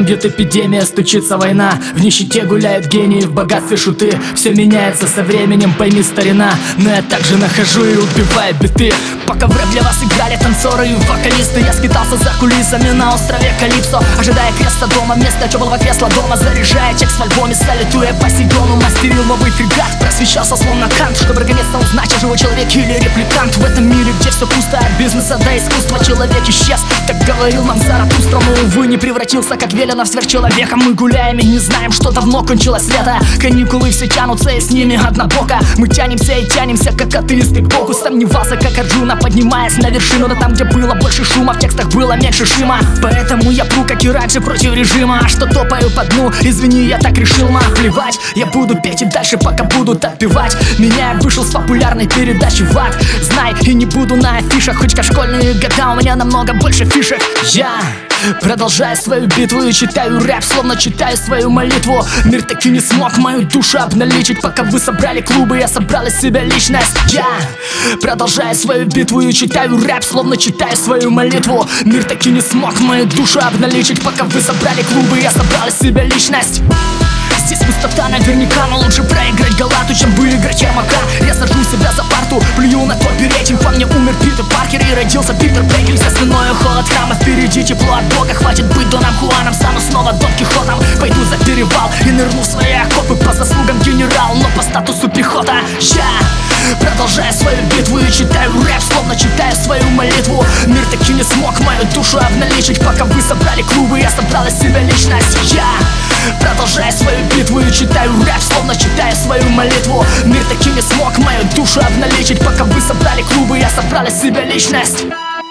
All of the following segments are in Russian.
там бьет эпидемия, стучится война. В нищете гуляют гении, в богатстве шуты. Все меняется со временем, пойми, старина. Но я также нахожу и убиваю биты. Пока в рэп для вас играли танцоры и вокалисты, я скитался за кулисами на острове Калипсо, ожидая креста дома, вместо теплого кресла дома, заряжая текст в альбоме, салютуя Посейдону. Мастерил новый фрегат, просвещался словно Кант, чтобы наконец-то узнать, живой человек или репликант. В этом мире, где все пусто от бизнеса до искусства, человек исчез, так говорил нам Заратустра. Но, увы, не превратился, как велено, в сверхчеловека. Мы гуляем и не знаем, что давно кончилось лето. Каникулы все тянутся, и с ними однобоко. Мы тянемся и тянемся, как атеисты к Богу. Сомневался, как Арджуна, поднимаясь на вершину. Но там, где было больше шума, в текстах было меньше шима. Поэтому я пру, как и раньше, против режима. А что топаю по дну, извини, я так решил, плевать. Я буду петь и дальше, пока будут отпевать меня. Я вышел с популярной передачи в ад. Знай, и не буду на афишах, хоть как школьные года у меня намного больше фишек. Я продолжаю свою битву и читаю рэп, словно читаю свою молитву. Мир таки не смог мою душу обналичить. Пока вы собрали клубы, я собрал из себя личность. Я продолжаю свою битву и читаю рэп, словно читаю свою молитву. Мир таки не смог мою душу обналичить. Пока вы собрали клубы, я собрал из себя личность. Здесь пустота наверняка, но лучше проиграть Галату, чем выиграть Ермака. Я сажу себя за парту, плюю на топе рейтинг. Во мне умер Питер Паркер и родился Питер Бейкер. За спиной холод храма, впереди тепло от Бога. Хватит быть Доном Хуаном, стану снова Дон Кихотом. Пойду за перевал и нырну в свои окопы, по заслугам генерал, но по статусу пехота. Я продолжаю свою битву и читаю рэп, словно читаю свою молитву. Мир таки не смог мою душу обналичить. Пока вы собрали клубы, я собрал из себя личность. Я продолжаю свою битву и читаю рэп, словно читаю свою молитву. Мир таки не смог мою душу обналичить. Пока вы собрали клубы, я собрал из себя личность.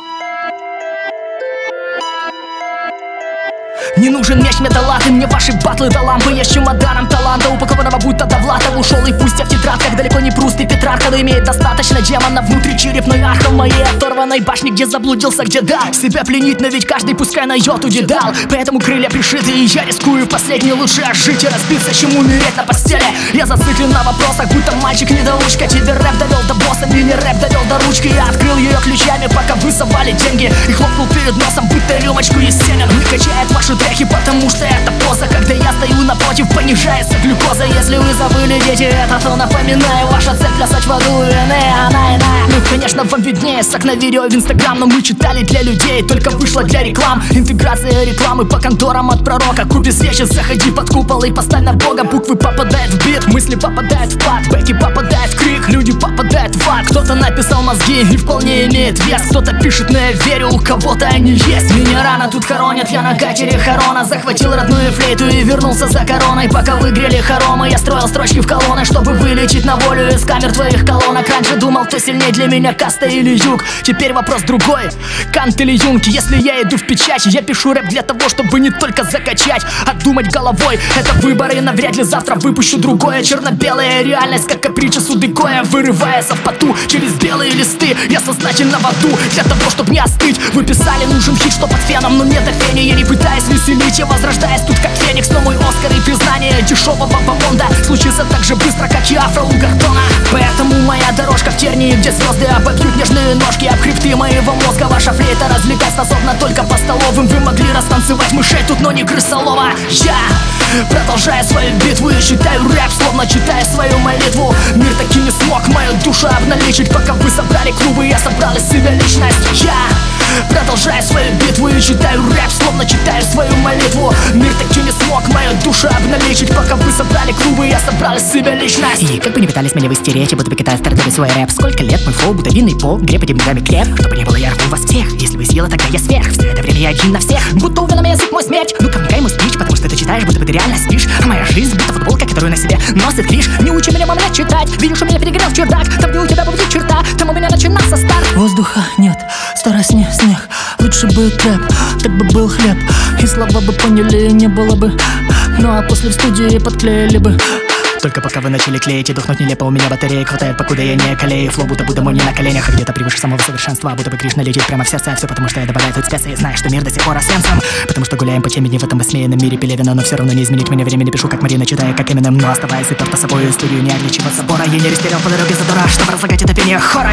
Не нужен меч металлаты, мне ваши батлы до лампы. Я с чемоданом таланта, упакованного будто Довлатов. Ушел и пусть я в тетрадках, далеко не Пруст и Петрарка. Но имеет достаточно демона внутри черепной архи. В моей оторванной башне, где заблудился, где дал себя пленить, но ведь каждый пускай на йоту дедал. Поэтому крылья пришиты, и я рискую последний лучше жить и разбиться, чем умереть на постели. Я зациклен на вопросах, будто мальчик-недоучка. Тебе рэп довел до босса, мне рэп довел до ручки. Я открыл ее ключами, пока вы совали деньги, и хлопнул перед носом, будто рюмочку Есенин. Не качает ваши треки, потому что это поза, когда я стою напротив, понижается глюкоза. Если вы забыли, дети, это то напоминаю. Ваша цель плясать в аду, она иная. Ну, конечно, вам виднее, сак на видео в Инстаграм. Но мы читали для людей, только вышло для реклам. Интеграция рекламы по конторам от пророка. Купи свечи, заходи под купол и поставь на Бога. Буквы попадают в бит, мысли попадают в пад, бэки попадают в крик, люди попадают в ад. Кто-то написал мозги и вполне имеет вес. Кто-то пишет, но я верю, у кого-то они есть. Меня рано тут хоронят, я на катере Харона. Захватил родную флейту и вернулся за короной. Пока вы грели хоромы, я строил строчки в колонны, чтобы вылечить на волю из камер твоих колонок. Раньше думал, кто сильнее для меня, каста или юг. Теперь вопрос другой, Кант или Юнг. Если я иду в печать, я пишу рэп для того, чтобы не только закачать, а думать головой. Это выборы, и навряд ли завтра выпущу другое. Черно-белая реальность, как каприча Судыкоя, вырывается в поту через белые листы. Я сознательно в аду, для того, чтобы не остыть. Вы писали, нужен хит, что под феном, но нет фени. Я не пытаюсь веселить, я возрождаюсь тут как феникс. Но мой Оскар и признание дешевого бомбонда случится так же быстро, как и афро у Гордона. Поэтому моя дорожка в тернии, где звезды обобьют нежные ножки об хребты моего мозга. Ваша флейта развлекать способна только по столовым. Вы могли растанцевать мышей тут, но не крысолова. Я продолжаю свою битву и читаю рэп, словно читаю свою молитву. Мир таки не смог мою душу обналичить. Пока вы собрали клубы, я собрал из себя личность. Я продолжаю свою битву и читаю рэп, словно читаю свою молитву. Мир таки не смог мою душу обналичить. Пока вы собрали клубы, я собрал из себя личность. И как бы не пытались меня вы стереть, будто бы Китай стартовали свой рэп. Сколько лет мой флоу, будто винный по гре по дневниками креп. Кто бы не было, я рву вас всех. Если вы съела, тогда я сверх. Все это время я один на всех. Будто у Венома язык мой смерть. Ну-ка, вникай мой спич, потому что ты читаешь, будто бы ты реально спишь. А моя жизнь будто футболка, которую на себе носит клиш. Не учи меня, мамля, читать. Видишь, у меня перегрел чердак. Там, где у тебя будет черта, там у меня начинался старт. Воздуха нет, старостный снег. Лучше бы трэп, так бы был хлеб. И слова бы поняли, не было бы. Ну а после в студии подклеили бы. Только пока вы начали клеить и духнуть нелепо, у меня батареи хватает, покуда я не колею. Флоу будто бы мой не на коленях, а где-то превыше самого совершенства. Будто бы Кришна летит прямо в сердце. Все потому, что я добавляю тут специи. Знаешь, что мир до сих пор освенцем. Потому что гуляем по темени в этом высмеянном мире Пелевина. Но все равно не изменить мне времени. Пишу как Марина, читая как Эминем. Но оставаясь уперто собой и студию не отличив от собора. Я не растерял по дороге задора, чтобы разлагать это пение хора.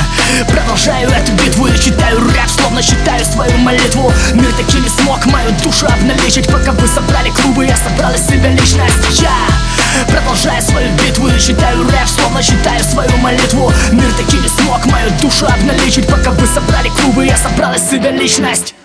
Я продолжаю эту битву и читаю рэп, словно читаю свою молитву. Мир таки не смог мою душу душу обналичить. Пока вы собрали клубы, я собрал из себя личность. Я продолжаю свою битву и читаю рэп, словно читаю свою молитву. Мир таки не смог мою душу обналичить. Пока вы собрали клубы, я собрал из себя личность.